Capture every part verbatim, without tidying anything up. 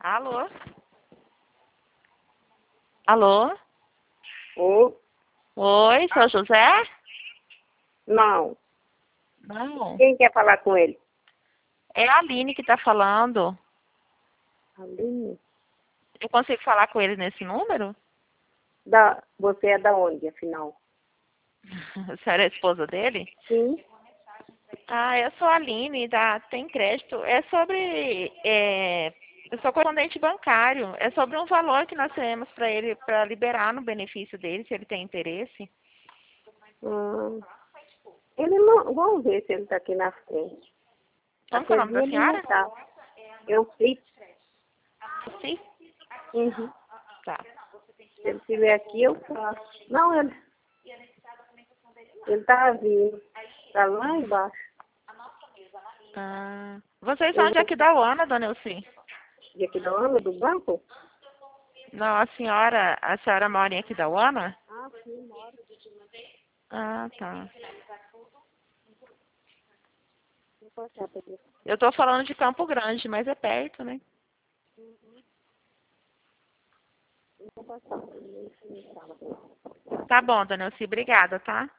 Alô? Alô? Ô, Oi, seu José? não. Não. Quem quer falar com ele? É a Aline que tá falando. Aline? Eu consigo falar com ele nesse número? Da, você é da onde, afinal? A senhora é a esposa dele? Sim. Ah, eu sou a Aline, da Tem Crédito. É sobre... É, eu sou correspondente bancário. É sobre um valor que nós temos para ele, para liberar no benefício dele, se ele tem interesse. Hum, ele não... Vamos ver se ele está aqui na frente. Como que é o Aquele nome dia da ele não senhora? está. Eu fiz. Sim. Uhum. Tá. Se ele estiver aqui, eu faço. Não, ele... Ele está vindo. Está lá embaixo. Ah, vocês são Eu de vou... aqui da Uana, dona Elci? De aqui da Ana, do banco? Não, a senhora, a senhora mora em aqui da Uana? Ah, sim, mora. Ah, tá. Vou passar para ele. Eu tô falando de Campo Grande, mas é perto, né? Vou passar para ele. Ele fala. Tá bom, dona Elci, obrigada, tá?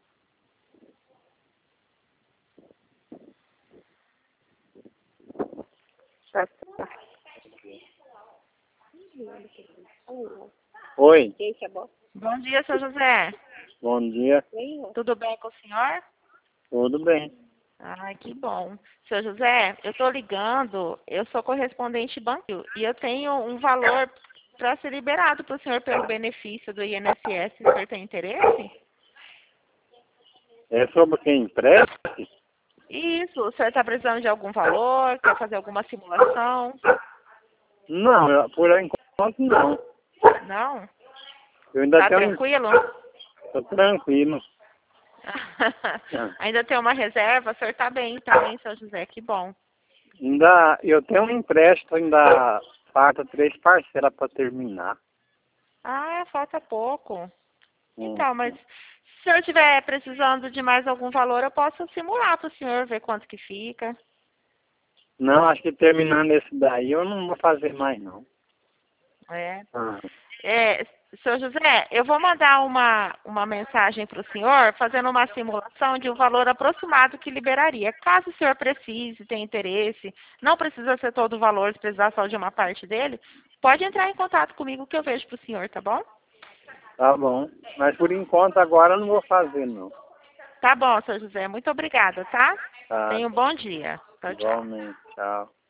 Tá, tá. Oi, Quem que é bom? Bom dia, seu José. bom dia, Vem, ó. Tudo bem com o senhor? tudo bem? Ai, que bom. Seu José, eu tô ligando, eu sou correspondente bancário e eu tenho um valor para ser liberado para o senhor pelo benefício do I N S S. O senhor tem interesse? É sobre quem empresta? Isso, o senhor está precisando de algum valor? Quer fazer alguma simulação? Não, eu- por enquanto não. Não? Eu ainda Tá tenho, tranquilo? tô tranquilo. Ainda tem uma reserva? O senhor tá bem então, hein, seu José? Que bom. Ainda, eu tenho um empréstimo, ainda falta três parcelas para terminar. Ah, falta pouco. Hum. Então, mas se o senhor estiver precisando de mais algum valor, eu posso simular para o senhor ver quanto que fica. Não, acho que terminando esse daí eu não vou fazer mais não. É. Ah, É, seu José, eu vou mandar uma, uma mensagem para o senhor, fazendo uma simulação de um valor aproximado que liberaria. Caso o senhor precise, tenha interesse, não precisa ser todo o valor, se precisar só de uma parte dele, pode entrar em contato comigo que eu vejo para o senhor, tá bom? tá bom. Mas por enquanto agora eu não vou fazer não. Tá bom, seu José. Muito obrigada, tá? Tá, Tenha um bom dia. Tchau, tchau. igualmente. Tchau.